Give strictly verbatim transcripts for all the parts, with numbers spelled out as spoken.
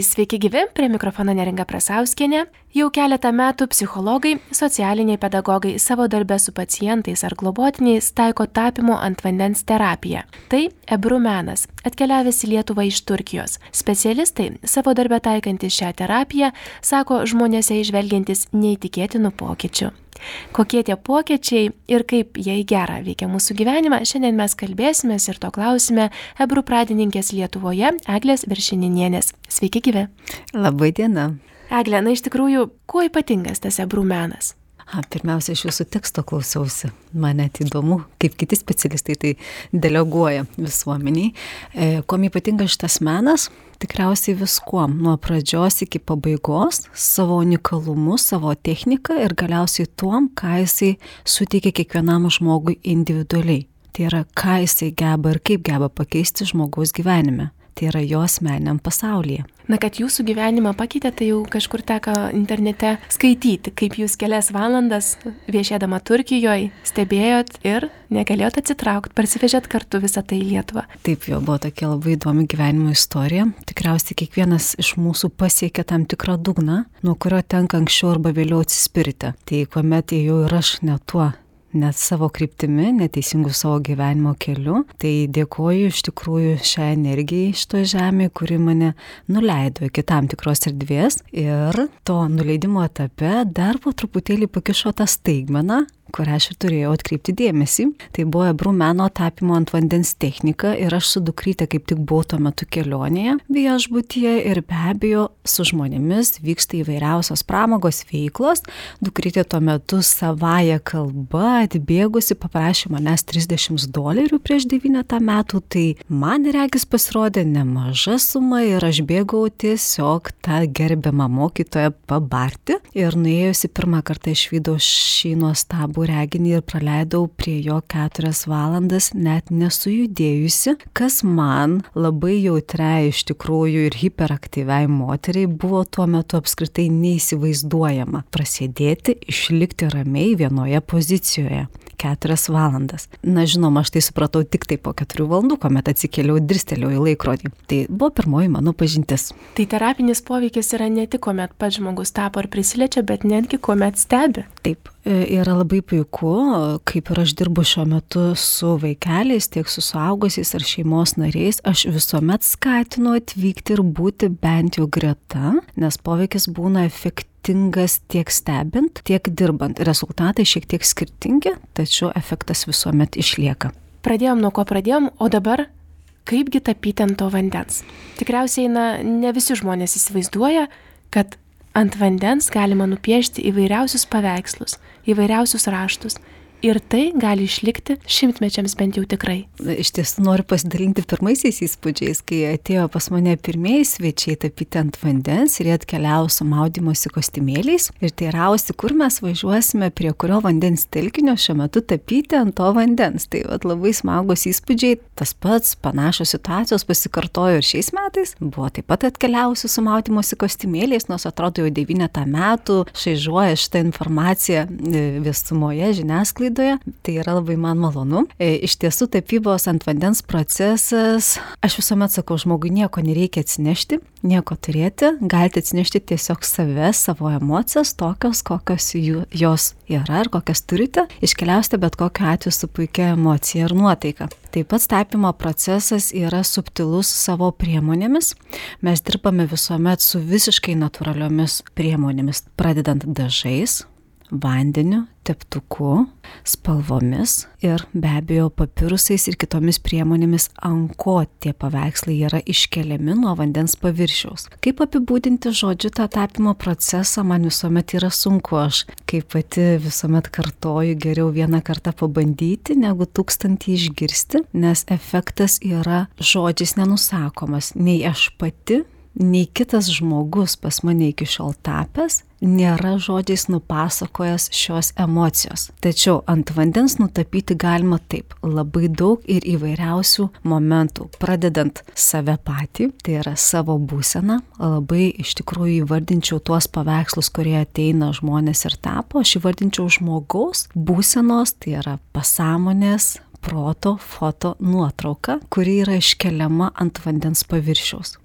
Sveiki gyvi, prie mikrofono Neringa Prasauskienė. Jau keletą metų psichologai, socialiniai pedagogai savo darbę su pacientais ar globotiniais taiko tapymo ant vandens terapiją. Tai Ebru menas, atkeliavęs į Lietuvą iš Turkijos. Specialistai savo darbę taikantys šią terapiją sako žmonėse įžvelgiantis neįtikėtinų pokyčių. Kokie tie pokyčiai ir kaip jie į gerą veikia mūsų gyvenimą, šiandien mes kalbėsimės ir to klausime Ebru pradininkės Lietuvoje Eglės Viršininienės. Sveiki gyvi. Labai diena. Eglė, na iš tikrųjų, kuo ypatingas tas Ebru menas? A, pirmiausia, iš jūsų teksto klausiausi. Man net įdomu, kaip kiti specialistai tai deleguoja visuomeniai. E, kuom ypatingas šitas menas? Tikriausiai viskuom, nuo pradžios iki pabaigos, savo unikalumu, savo technika ir galiausiai tuom, ką jisai suteikia kiekvienam žmogui individualiai. Tai yra, ką jisai geba ir kaip geba pakeisti žmogaus gyvenime. Tai yra jo asmeniniam pasaulyje. Na, kad jūsų gyvenimą pakeitė, tai jau kažkur teko internete skaityti, kaip jūs kelias valandas viešėdama Turkijoje stebėjot ir negalėjot atsitraukti, parsivežėt kartu visą tai į Lietuvą. Taip, jo buvo tokia labai įdomi gyvenimo istorija. Tikriausiai kiekvienas iš mūsų pasiekė tam tikrą dugną, nuo kurio tenka anksčiau arba vėliau atsispirti. Tai kuomet ėjau ir aš ne tuo, net savo kryptimi, neteisingų savo gyvenimo keliu. Tai dėkoju iš tikrųjų šią energiją šito žemėje, kuri mane nuleido iki tam tikros erdvės. Ir to nuleidimo etape dar po truputėlį pakišo tą staigmeną, kurią aš ir turėjau atkreipti dėmesį. Tai buvo Ebru meno tapymo ant vandens technika ir aš su dukryte kaip tik buvau tuo metu kelionėje viešbutyje ir be abejo su žmonėmis vyksta įvairiausios pramogos veiklos. Dukrytė tuo metu savąją kalbą atbėgusi paprašė manęs trisdešimt dolerių prieš devynetą metų, tai man regis pasirodė nemaža suma ir aš bėgau tiesiog tą gerbiamą mokytoją pabarti ir nuėjusi pirmą kartą išvydau šį nuostabų reginį ir praleidau prie jo keturias valandas net nesujudėjusi, kas man labai jautriai iš tikrųjų ir hiperaktyviai moteriai buvo tuo metu apskritai neįsivaizduojama. Prasėdėti, išlikti ramiai vienoje pozicijoje. Keturias valandas. Na žinoma, aš tai supratau tik tai po keturių valandų, kuomet atsikėliau ir dirstelėjau į laikrodį. Tai buvo pirmoji mano pažintis. Tai terapinis poveikis yra ne tik kuomet pats žmogus tapo ar prisiliečia, bet netgi kuomet stebi. Taip, yra labai puiku, kaip ir aš dirbu šiuo metu su vaikeliais, tiek su suaugusiais ar šeimos nariais, aš visuomet skatinu atvykti ir būti bent jau greta, nes poveikis būna efektyvus. Tingas tiek stebint, tiek dirbant. Rezultatai šiek tiek skirtingi, tačiau efektas visuomet išlieka. Pradėjom nuo ko pradėjom, o dabar kaipgi tapyti ant to vandens? Tikriausiai, na, ne visi žmonės įsivaizduoja, kad ant vandens galima nupiešti įvairiausius paveikslus, įvairiausius raštus. Ir tai gali išlikti šimtmečiams bent jau tikrai. Iš tiesų noriu pasidalinti pirmaisiais įspūdžiais, kai atėjo pas mane pirmieji svečiai tapyti ant vandens ir jie atkeliavo su maudymosi kostiumėliais ir teirausi, kur mes važiuosime, prie kurio vandens telkinio šiuo metu tapyti ant to vandens. Tai vat, labai smagus įspūdžiai, tas pats panašios situacijos pasikartojo ir šiais metais. Buvo taip pat atkeliausi su maudymosi kostiumėliais, nors atrodo jau devynetą metų šaižuoja šitą informaciją visumoje, žiniasklaidoje. Tai yra labai man malonu. E, iš tiesų, tapybos ant vandens procesas, aš visuomet sakau, žmogui nieko nereikia atsinešti, nieko turėti, galite atsinešti tiesiog save, savo emocijas, tokios, kokios jų, jos yra ir kokias turite, iškeliausite bet kokiu atveju su puikia emocija ir nuotaika. Taip pat tapymo procesas yra subtilus savo priemonėmis. Mes dirbame visuomet su visiškai natūraliomis priemonėmis, pradedant dažais, vandeniu, teptuku, spalvomis ir be abejo papirusais ir kitomis priemonėmis, ant ko tie paveikslai yra iškeliami nuo vandens paviršiaus. Kaip apibūdinti žodžiu tą tapymo procesą, man visuomet yra sunku. Aš kaip pati visuomet kartoju, geriau vieną kartą pabandyti, negu tūkstantį išgirsti, nes efektas yra žodžiais nenusakomas. Nei aš pati, nei kitas žmogus pas mane iki šiol tapęs nėra žodžiais nupasakojęs šios emocijos. Tačiau ant vandens nutapyti galima taip, labai daug ir įvairiausių momentų, pradedant save patį, tai yra savo būseną, labai iš tikrųjų įvardinčiau tuos paveikslus, kurie ateina žmonės ir tapo, aš įvardinčiau žmogaus būsenos, tai yra pasąmonės, proto foto nuotrauka, kuri yra iškeliama ant vandens paviršiaus.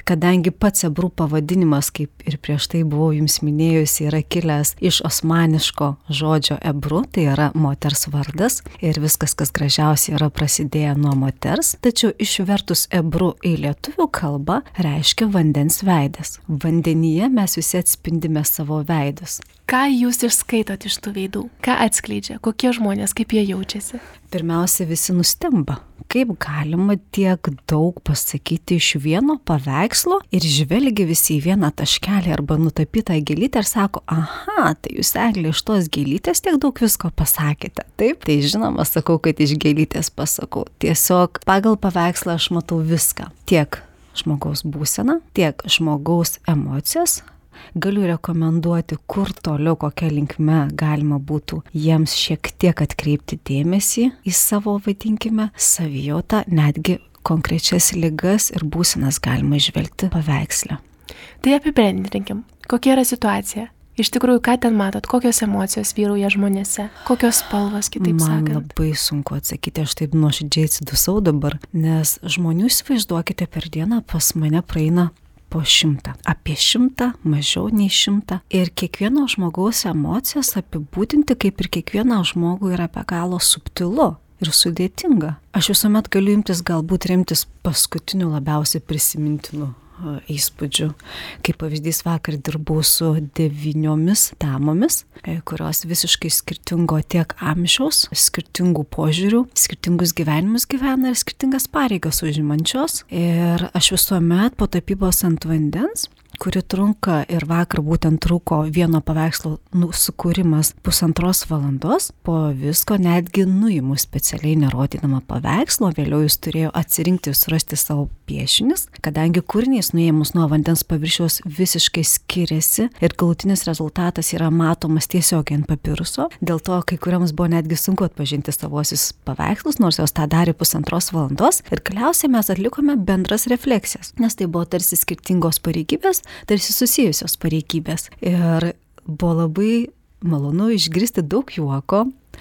Kadangi pats ebrų pavadinimas, kaip ir prieš tai buvau jums minėjusi, yra kilęs iš osmaniško žodžio ebru, tai yra moters vardas ir viskas, kas gražiausiai yra prasidėję nuo moters, tačiau išvertus ebru į lietuvių kalbą reiškia vandens veidas. Vandenyje mes visi atspindime savo veidus. Ką jūs išskaitot iš tų veidų? Ką atskleidžia? Kokie žmonės, kaip jie jaučiasi? Pirmiausia, visi nustemba. Kaip galima tiek daug pasakyti iš vieno paveikslo ir žvelgia visi į vieną taškelį arba nutapytą gėlytę ir sako, aha, tai jūs, Eglė, iš tos gėlytės tiek daug visko pasakėte. Taip, tai žinoma, sakau, kad iš gėlytės pasakau. Tiesiog pagal paveikslą aš matau viską. Tiek žmogaus būseną, tiek žmogaus emocijas. Galiu rekomenduoti, kur toliau, kokia linkme galima būtų jiems šiek tiek atkreipti dėmesį į savo, vadinkime, savijautą, netgi konkrečias ligas ir būsenas galima žvelgti paveiksle. Tai apibendrinkim, kokia yra situacija? Iš tikrųjų, ką ten matot, kokios emocijos vyrauja žmonėse, kokios spalvos, kitaip Man sakant? Man labai sunku atsakyti, aš taip nuoširdžiai atsidusau dabar, nes žmonių, įsivaizduokite, per dieną pas mane praeina po šimtą. Apie šimtą, mažiau nei šimtą. Ir kiekvieno žmogaus emocijas apibūdinti kaip ir kiekvieną žmogų yra be galo subtilu ir sudėtinga. Aš visuomet galiu imtis galbūt remtis paskutiniu labiausiai prisimintinu įspūdžių. Kaip pavyzdys, vakar dirbau su devyniomis damomis, kurios visiškai skirtingo tiek amžiaus, skirtingų požiūrių, skirtingus gyvenimus gyvena ir skirtingas pareigas užimančios. Ir aš visuomet po tapybos ant vandens, kuri trunka ir vakar būtent truko vieno paveikslo nu, sukūrimas pusantros valandos, po visko netgi nuimu specialiai nerodydama paveikslo, vėliau jis turėjo atsirinkti ir surasti savo piešinius, kadangi kūrinys nuėmus nuo vandens paviršiaus visiškai skiriasi ir galutinis rezultatas yra matomas tiesiogiai ant papiruso, dėl to kai kuriams buvo netgi sunku atpažinti savosius paveikslus, nors jos tą darė pusantros valandos ir galiausiai mes atlikome bendras refleksijas, nes tai buvo tarsi skirtingos pareigybės, tarsi susijusios pareigybės. Ir buvo labai malonu išgirsti daug juoko,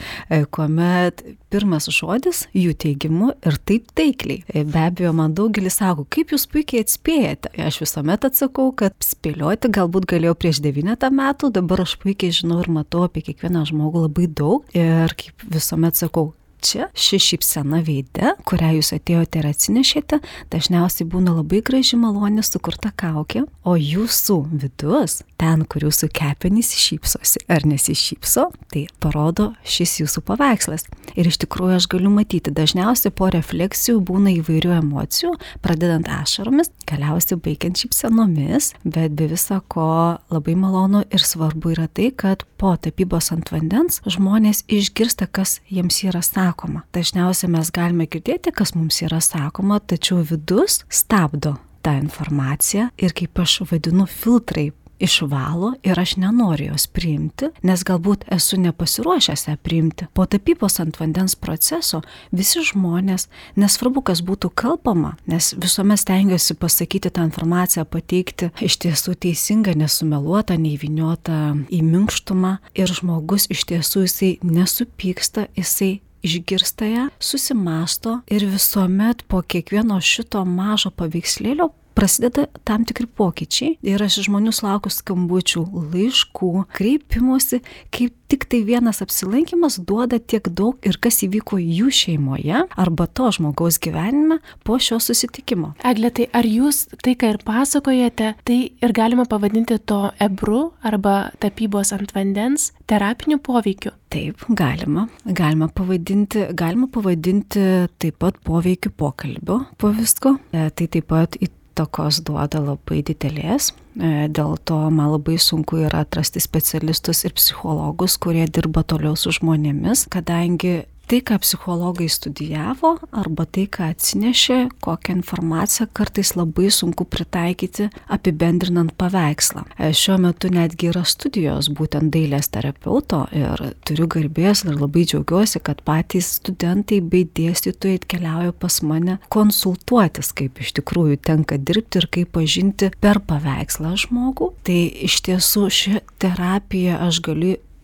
kuomet pirmas žodis jų teigimu ir taip taikliai. Be abejo, man daugelis sako, kaip jūs puikiai atspėjate. Aš visuomet atsakau, kad spėlioti galbūt galėjau prieš devynetą metų, dabar aš puikiai žinau ir matau apie kiekvieną žmogų labai daug. Ir kaip visuomet sakau, čia ši šypsena veide, kurią jūs atėjote ir atsinešėte, dažniausiai būna labai graži malonė sukurta kaukė, o jūsų vidus, ten, kur jūsų kepenys šypsosi ar nesišypso, tai parodo šis jūsų paveikslas. Ir iš tikrųjų aš galiu matyti, dažniausiai po refleksijų būna įvairių emocijų, pradedant ašaromis, galiausiai baigiant šypsenomis, bet be viso ko labai malonu ir svarbu yra tai, kad po tapybos ant vandens žmonės išgirsta, kas jiems yra sakoma. Dažniausiai mes galime girdėti, kas mums yra sakoma, tačiau vidus stabdo tą informaciją ir, kaip aš vadinu, filtrai išvalo ir aš nenoriu jos priimti, nes galbūt esu nepasiruošęs ją priimti. Po tapybos ant vandens proceso visi žmonės, nesvarbu, kas būtų kalbama, nes visuomet stengiuosi pasakyti tą informaciją, pateikti iš tiesų teisingą, nesumeluotą, neįvyniotą į minkštumą ir žmogus iš tiesų jisai nesupyksta, jisai išgirsta ją, susimąsto ir visuomet po kiekvieno šito mažo paveikslėlio prasideda tam tikri pokyčiai ir aš žmonių sulaukiu skambučių, laiškų, kreipimosi, kaip tik tai vienas apsilankymas duoda tiek daug ir kas įvyko jų šeimoje arba to žmogaus gyvenime po šio susitikimo. Egle, tai ar jūs tai, ką ir pasakojate, tai ir galima pavadinti to ebru arba tapybos ant vandens terapiniu poveikiu? Taip, galima. Galima pavadinti, galima pavadinti taip pat poveikiu pokalbio po visko. Tai taip pat į įtakos duoda labai didelės, dėl to man labai sunku yra atrasti specialistus ir psichologus, kurie dirba toliau su žmonėmis, kadangi tai, ką psichologai studijavo, arba tai, ką atsinešė, kokią informaciją kartais labai sunku pritaikyti apibendrinant paveikslą. Šiuo metu netgi yra studijos būtent dailės terapeuto ir turiu garbės ir labai džiaugiuosi, kad patys studentai bei dėstytojai atkeliauja pas mane konsultuotis, kaip iš tikrųjų tenka dirbti ir kaip pažinti per paveikslą žmogų. Tai iš tiesų ši terapija aš galiu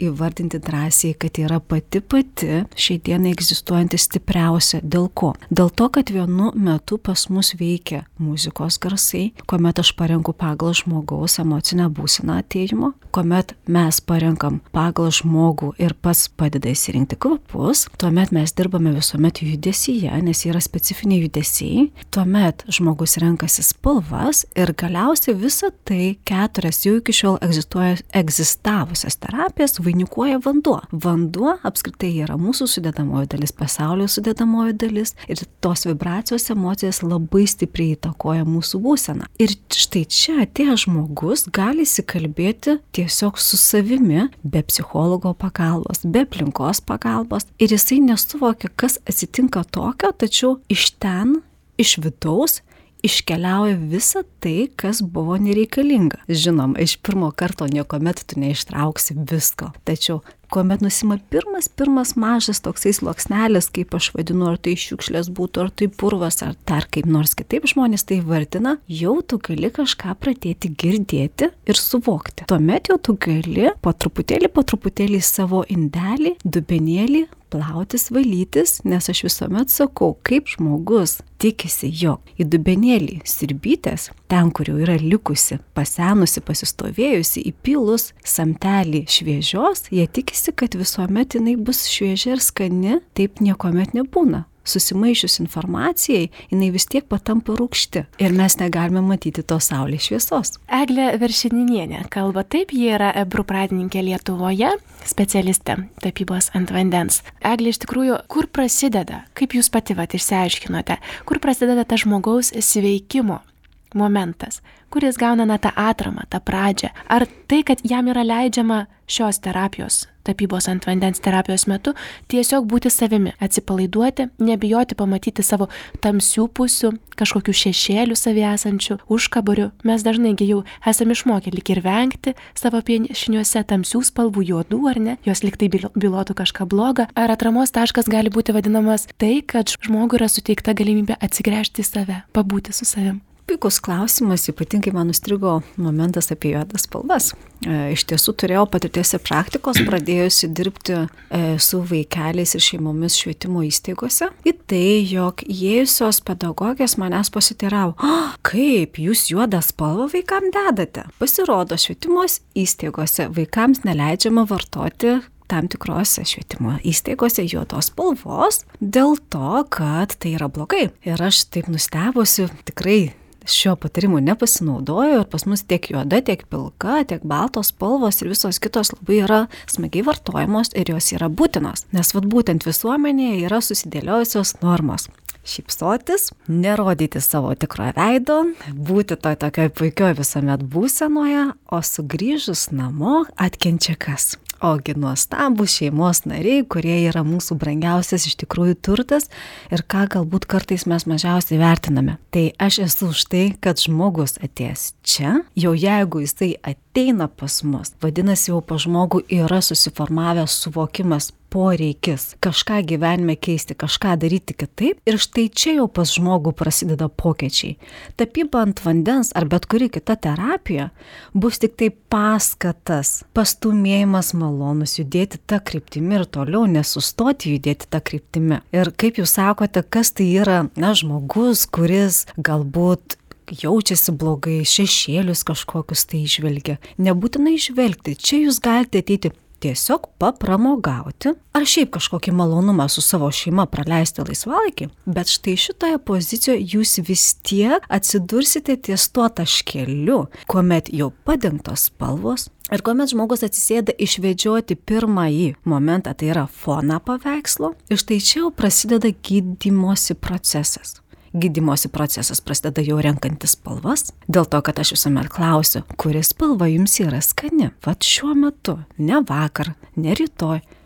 įvardinti drąsiai, kad yra pati pati šiai dienai egzistuojanti stipriausia. Dėl ko? Dėl to, kad vienu metu pas mus veikia muzikos garsai, kuomet aš parenku pagal žmogaus emocinę būseną atėjimo, kuomet mes parenkam pagal žmogų ir pats padeda įsirinkti kvapus, tuomet mes dirbame visuomet judesyje, nes yra specifiniai judesiai, tuomet žmogus renkasi spalvas ir galiausiai visą tai keturias jau iki šiol egzistuoja, egzistavusias terapijas vainikuoja vanduo. Vanduo apskritai yra mūsų sudėdamoji dalis, pasaulio sudėdamoji dalis ir tos vibracijos emocijas labai stipriai įtakoja mūsų būseną. Ir štai čia atėjęs žmogus gali įsikalbėti tiesiog su savimi, be psichologo pagalbos, be aplinkos pagalbos ir jisai nesuvokia, kas atsitinka tokio, tačiau iš ten, iš vidaus, iškeliauja visa tai, kas buvo nereikalinga. Žinom, iš pirmo karto niekuomet tu neištrauksi visko. Tačiau, kuomet nusima pirmas, pirmas mažas toksai sluoksnelis, kaip aš vadinu, ar tai šiukšlės būtų, ar tai purvas, ar dar kaip nors kitaip žmonės tai vardina, jau tu gali kažką pradėti girdėti ir suvokti. Tuomet jau tu gali po truputėlį, po truputėlį savo indelį, dubenėlį plautis, valytis, nes aš visuomet sakau, kaip žmogus tikisi, jog į dubenėlį sirbytės, ten, kur jau yra likusi, pasenusi, pasistovėjusi, įpilus samtelį šviežios, jie tikisi, kad visuomet jinai bus šviežia ir skani, taip niekuomet nebūna. Susimaišius informacijai, jinai vis tiek patampa rūgšti ir mes negalime matyti tos saulės šviesos. Eglė Veršininienė kalba taip, ji yra ebrų pradininkė Lietuvoje, specialistė tapybos ant vandens. Eglė, iš tikrųjų, kur prasideda, kaip jūs pati vat išsiaiškinote, kur prasideda ta žmogaus sveikimo momentas, kuris gauna na tą atramą, tą pradžią, ar tai, kad jam yra leidžiama šios terapijos, tapybos ant vandens terapijos metu tiesiog būti savimi, atsipalaiduoti, nebijoti pamatyti savo tamsių pusių, kažkokių šešėlių savie esančių, užkaburių. Mes dažnai jau esame išmokę lyg ir vengti savo piešiniuose tamsių spalvų, juodų ar ne, jos lyg tai bylotų kažką blogą. Ar atramos taškas gali būti vadinamas tai, kad žmogui yra suteikta galimybė atsigręžti į save, pabūti su savim? Puikus klausimas, ypatingai man užstrigo momentas apie juodas spalvas. E, iš tiesų turėjau patirties ir praktikos, pradėjusi dirbti e, su vaikeliais ir šeimomis švietimo įstaigose. Į tai, jog įėjusios pedagogės manęs pasiteiravo, oh, kaip jūs juodą spalvą vaikam dedate? Pasirodo, švietimo įstaigose vaikams neleidžiama vartoti tam tikrose švietimo įstaigose juodos spalvos dėl to, kad tai yra blogai. Ir aš taip nustebusi, tikrai šio patarimu nepasinaudoju ir pas mus tiek juoda, tiek pilka, tiek baltos spalvos ir visos kitos labai yra smagiai vartojamos ir jos yra būtinos. Nes vat būtent visuomenėje yra susidėliojusios normos. Šypsotis, nerodyti savo tikrojo veido, būti toj tokioj puikioj visuomet būsenoje, o sugrįžus namo atkenčia kas? Ogi nuostabų šeimos nariai, kurie yra mūsų brangiausias iš tikrųjų turtas ir ką galbūt kartais mes mažiausiai vertiname. Tai aš esu už tai, kad žmogus atėjęs čia, jau jeigu jisai ateina pas mus, vadinasi jau pas žmogų yra susiformavęs suvokimas, poreikis kažką gyvenime keisti, kažką daryti kitaip ir štai čia jau pas žmogų prasideda pokyčiai. Tapyba ant vandens ar bet kuri kita terapija bus tik tai paskatas, pastumėjimas malonus judėti tą kryptimį ir toliau nesustoti judėti tą kryptimį. Ir kaip jūs sakote, kas tai yra, na, žmogus, kuris galbūt jaučiasi blogai, šešėlius kažkokius tai išvelgia. Nebūtinai išvelgti, čia jūs galite ateiti tiesiog papramogauti, ar šiaip kažkokį malonumą su savo šeima praleisti laisvalaikį, bet štai šitoje pozicijoje jūs vis tiek atsidursite ties tuo taškeliu, kuomet jau padengtos spalvos ir kuomet žmogus atsisėda išvedžioti pirmąjį momentą, tai yra foną paveikslo, ir štai čia jau prasideda gydymosi procesas. Gydymosi procesas prasideda jau renkantis spalvas, dėl to, kad aš visuomet klausiu, kuri spalva jums yra skani, vat šiuo metu, ne vakar, ne rytoj,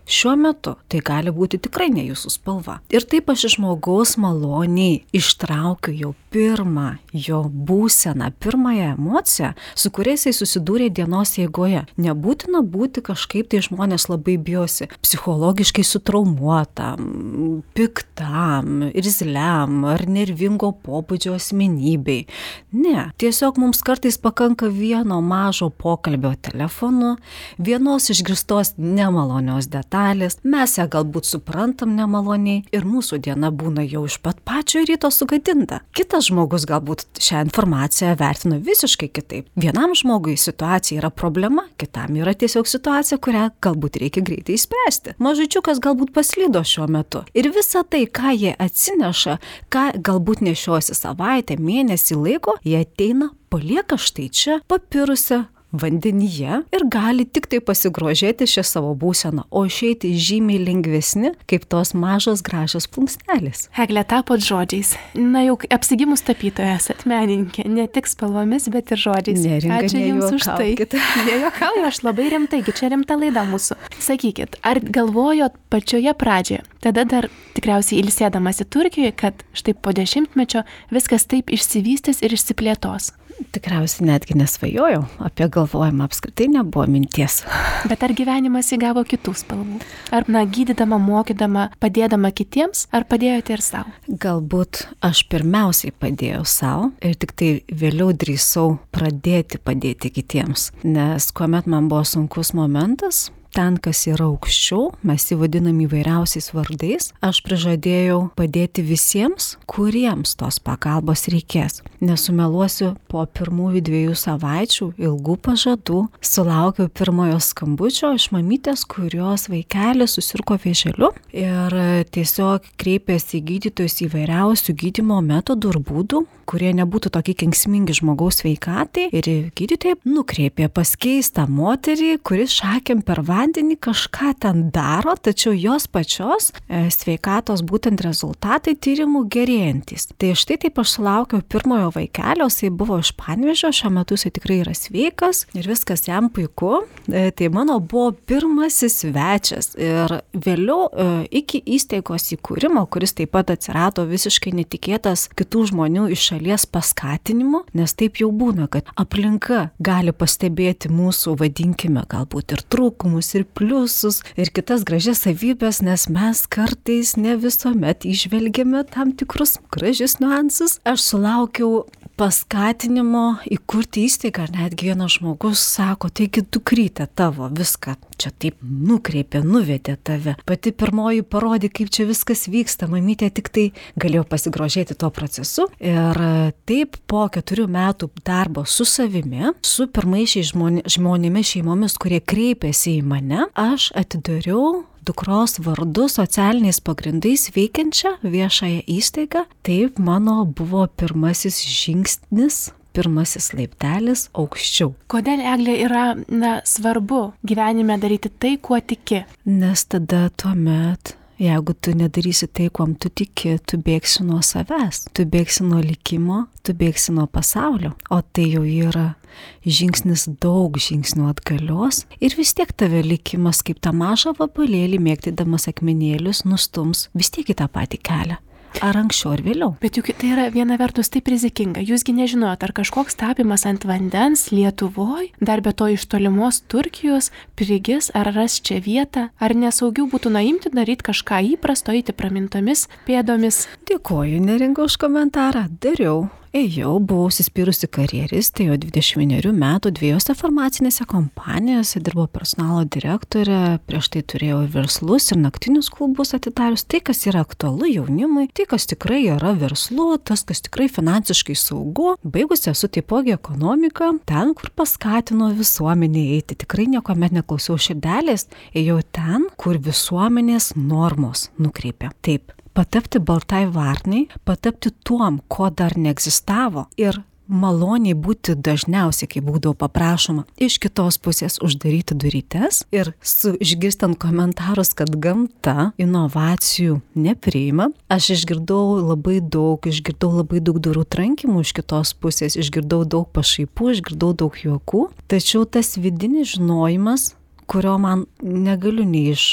šiuo metu tai gali būti tikrai ne jūsų spalva. Ir taip aš iš žmogaus maloniai ištraukiu jau pirmą jo būseną, pirmąją emociją, su kuria jisai susidūrė dienos eigoje. Nebūtina būti kažkaip tai žmonės labai bijosi, psichologiškai sutraumuotam, piktam, irzliam ar nervingo pobūdžio asmenybei. Ne, tiesiog mums kartais pakanka vieno mažo pokalbio telefonu, vienos išgirstos nemalonios detalės, mes ją galbūt suprantam nemaloniai ir mūsų diena būna jau iš pat pačio ryto sugadinta. Kitas žmogus galbūt šią informaciją vertina visiškai kitaip. Vienam žmogui situacija yra problema, kitam yra tiesiog situacija, kurią galbūt reikia greitai išspręsti. Mažučiukas galbūt paslydo šiuo metu. Ir visa tai, ką jie atsineša, ką galbūt nešiosi savaitę, mėnesį laiko, jie ateina, palieka štai čia, papirusią vandenyje ir gali tik tai pasigrožėti šią savo būseną, o išeiti žymiai lengvesni, kaip tos mažos gražios plunksnelės. Egle, tapot žodžiais. Na jau apsigimus tapytoja, esat menininkė, ne tik spalvomis, bet ir žodžiais. Neringa, ačiū Jums už tai. Nejuokauju, aš labai rimtai, čia rimta laida mūsų. Sakykit, ar galvojot pačioje pradžioje, tada dar tikriausiai ilsėdamas į Turkijoje, kad štai po dešimtmečio viskas taip išsivystys ir išsiplėtos? Tikriausiai netgi nesvajojau, apie galvojimą apskritai nebuvo minties. Bet ar gyvenimas įgavo kitų spalvų? Ar, na, gydydama, mokydama, padėdama kitiems, ar padėjote ir savo? Galbūt aš pirmiausiai padėjau savo ir tik tai vėliau drįsau pradėti padėti kitiems. Nes kuomet man buvo sunkus momentas, ten, kas yra aukščiau, mes jį vadinam įvairiausiais vardais, aš prižadėjau padėti visiems, kuriems tos pagalbos reikės. Nesumeluosiu, po pirmųjų dviejų savaičių ilgų pažadų sulaukiau pirmojo skambučio iš mamytės, kurios vaikelis susirgo vėželiu ir tiesiog kreipėsi į gydytojus įvairiausių gydymo metodų ir būdų, kurie nebūtų tokie kenksmingi žmogaus sveikatai, ir gydytojai nukreipė pas keistą moterį, kuris šakėm per vandenį kažką ten daro, tačiau jos pačios e, sveikatos būtent rezultatai tyrimų gerėjantis. Tai štai taip aš sulaukiau pirmojo vaikelio, jisai buvo iš Panevėžio, šiuo metu jisai tikrai yra sveikas ir viskas jam puiku. E, tai mano buvo pirmasis svečias ir vėliau e, iki įstaigos įkūrimo, kuris taip pat atsirado visiškai netikėtas kitų žmonių iš šalies paskatinimu, nes taip jau būna, kad aplinka gali pastebėti mūsų, vadinkime, galbūt ir trūkumus, ir pliusus, ir kitas gražias savybės, nes mes kartais ne visuomet įžvelgiame tam tikrus gražius niuansus. Aš sulaukiau paskatinimo įkurti įstaigą, netgi vienas žmogus sako, taigi dukrytė tavo viską čia taip nukreipė, nuvedė tave. Pati pirmoji parodė, kaip čia viskas vyksta, mamytė tik tai galėjo pasigrožėti tuo procesu. Ir taip po keturių metų darbo su savimi, su pirmaišiais žmonėmis, šeimomis, kurie kreipėsi į mane, aš atidariau dukros vardu socialiniais pagrindais veikiančią viešąją įstaigą. Taip mano buvo pirmasis žingsnis, pirmasis laiptelis aukščiau. Kodėl, Eglė, yra na, svarbu gyvenime daryti tai, kuo tiki? Nes tada tuomet, jeigu tu nedarysi tai, kuom tu tiki, tu bėgsi nuo savęs, tu bėgsi nuo likimo, tu bėgsi nuo pasaulio, o tai jau yra žingsnis daug žingsnių atgalios ir vis tiek tave likimas kaip tą mažą vabalėlį mėgdydamas akmenėlius nustums vis tiek į tą patį kelią. Ar anksčiau ar vėliau. Bet juk tai yra viena vertus taip rizikinga. Jūsgi nežinojot, ar kažkoks tapimas ant vandens Lietuvoj, dar be to iš tolimos Turkijos, prigis, ar ras čia vietą, ar nesaugiau būtų naimti daryti kažką įprasto, eiti pramintomis pėdomis. Dėkoju, Neringa, už komentarą. Dariau. Ėjau, buvau užsispyrusi karjeristė, jau dvidešimt vienerių metų dviejose farmacinėse kompanijose, dirbau personalo direktorė, prieš tai turėjau verslus ir naktinius klubus atidarius, tai, kas yra aktualu jaunimui, tai, kas tikrai yra verslu, tas, kas tikrai finansiškai saugu. Baigusi esu taipogi ekonomiką, ten, kur paskatino visuomenė eiti, tikrai niekuomet neklausiau širdelės, ėjau ten, kur visuomenės normos nukreipia. Taip. Patapti baltai varnai, patapti tuom, ko dar neegzistavo ir maloniai būti dažniausiai, kai būdavo paprašoma, iš kitos pusės uždaryti durytes ir su išgirstant komentarus, kad gamta inovacijų nepriima. Aš išgirdau labai daug, išgirdau labai daug durų trankimų iš kitos pusės, išgirdau daug pašaipų, išgirdau daug juokų, tačiau tas vidinis žinojimas, kurio man negaliu nei iš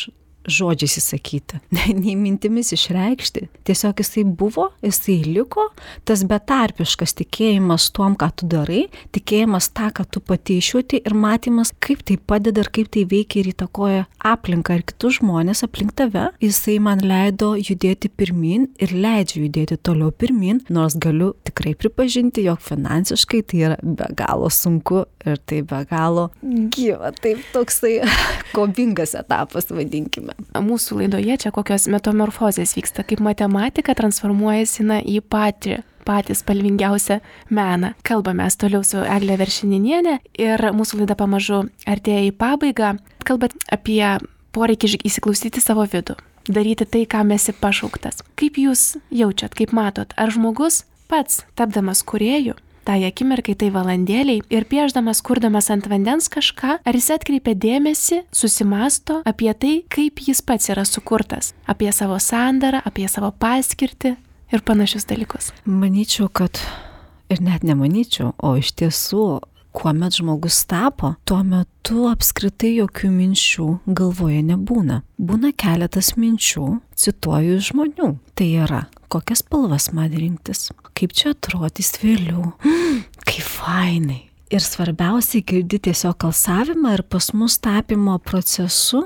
žodžiais įsakyti, nei mintimis išreikšti. Tiesiog jisai buvo, jisai liko, tas betarpiškas tikėjimas tuom, ką tu darai, tikėjimas tą, ką tu pati išjauti ir matymas, kaip tai padeda ir kaip tai veikia ir įtakoja aplinką ir kitus žmonės aplink tave. Jisai man leido judėti pirmin ir leidžia judėti toliau pirmin, nors galiu tikrai pripažinti, jog finansiškai tai yra be galo sunku ir tai be galo gyva, taip toksai kovingas etapas, vadinkime. Mūsų laidoje čia kokios metamorfozės vyksta, kaip matematika transformuojasi na, į patį, patį spalvingiausią meną. Kalbame toliau su Egle Veršininiene ir mūsų laida pamažu artėja į pabaigą. Kalbat apie poreikį įsiklausyti savo vidų, daryti tai, kam esi pašauktas. Kaip jūs jaučiat, kaip matot, ar žmogus pats, tapdamas kūrėju, tai akimirkai, tai valandėliai ir piešdamas, kurdamas ant vandens kažką, ar jis atkreipia dėmesį, susimasto apie tai, kaip jis pats yra sukurtas, apie savo sandarą, apie savo paskirtį ir panašius dalykus. Manyčiau, kad ir net nemanyčiau, o iš tiesų, kuomet žmogus tapo, tuo metu apskritai jokių minčių galvoje nebūna. Būna keletas minčių, cituoju žmonių. Tai yra, kokias spalvas man rinktis, kaip čia atrodys vėliau, mm, kaip fainai. Ir svarbiausiai girdi tiesiog alsavimą ir pas mus tapimo procesu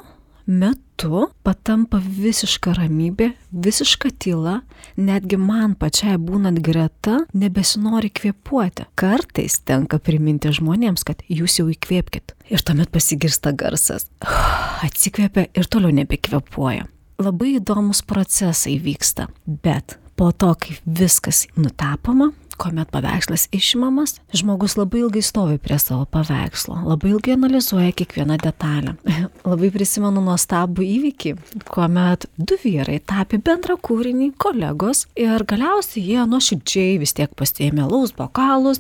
metu patampa visiška ramybė, visiška tyla, netgi man pačiai būnant greta nebesinori kvėpuoti. Kartais tenka priminti žmonėms, kad jūs jau įkvėpkit. Ir tuomet pasigirsta garsas. Atsikvėpia ir toliau nebekvėpuoja. Labai įdomus procesai vyksta, bet po to, kai viskas nutapoma, kuomet paveikslas išimamas, žmogus labai ilgai stovi prie savo paveikslo, labai ilgai analizuoja kiekvieną detalę. Labai prisimenu nuostabų įvykį, kuomet du vyrai tapė bendrą kūrinį, kolegos, ir galiausiai jie nuoširdžiai vis tiek pasiėmė alaus bokalus,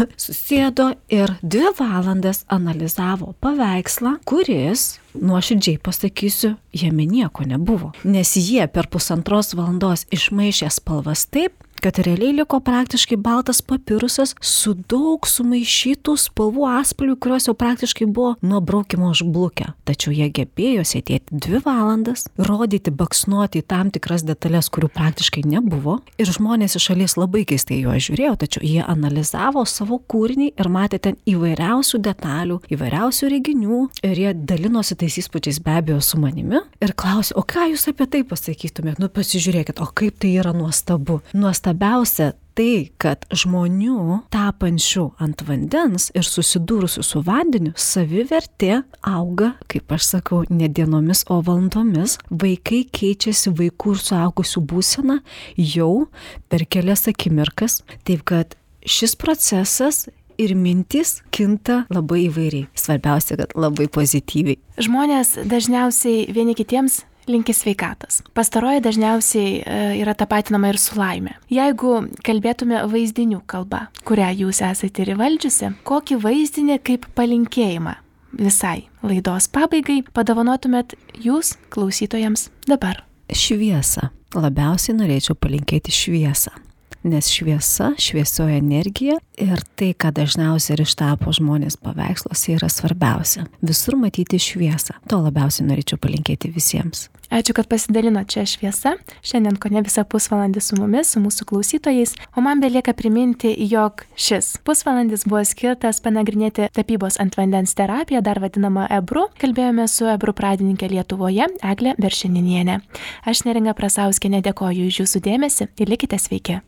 susėdo ir dvi valandas analizavo paveikslą, kuris, nuoširdžiai pasakysiu, jame nieko nebuvo. Nes jie per pusantros valandos išmaišė spalvas taip, kad realiai liko praktiškai baltas papirusas su daug sumaišytų spalvų atspalvių, kurios jau praktiškai buvo nuo braukimo užblukę. Tačiau jie gebėjo sėdėti dvi valandas, rodyti, baksnuoti į tam tikras detalės, kurių praktiškai nebuvo. Ir žmonės iš šalies labai keistai juos žiūrėjo, tačiau jie analizavo savo kūrinį ir matė ten įvairiausių detalių, įvairiausių reginių. Ir jie dalinosi tais įspūdžiais be abejo su manimi ir klausė, o ką jūs apie tai pasakytumėt? Nu pasižiūrėkit, o kaip tai yra nuostabu. Nuostabu. Labiausia tai, kad žmonių tapančių ant vandens ir susidūrusių su vandeniu savivertė auga, kaip aš sakau, ne dienomis, o valandomis. Vaikai keičiasi vaikų ir suaugusių būseną jau per kelias akimirkas. Taip kad šis procesas ir mintys kinta labai įvairiai. Svarbiausia, kad labai pozityviai. Žmonės dažniausiai vieni kitiems linki sveikatos. Pastaroji dažniausiai yra tapatinama ir su laime. Jeigu kalbėtume vaizdinių kalba, kurią jūs esate ir įvaldžiusi, kokį vaizdinį kaip palinkėjimą visai laidos pabaigai padovanotumėt jūs klausytojams dabar? Šviesą. Labiausiai norėčiau palinkėti šviesą. Nes šviesa, šviesioji energija ir tai, ką dažniausiai ir ištapo žmonės paveiksluose, yra svarbiausia. Visur matyti šviesą. To labiausiai norėčiau palinkėti visiems. Ačiū, kad pasidalino čia šviesa. Šiandien kone visą pusvalandį su mumis, su mūsų klausytojais. O man belieka priminti, jog šis pusvalandis buvo skirtas panagrinėti tapybos ant vandens terapiją, dar vadinamą ebru. Kalbėjome su ebru pradininkė Lietuvoje, Egle Veršininiene. Aš Neringa Prasauskienė dėkoju už jūsų dėmesį ir likite sveiki.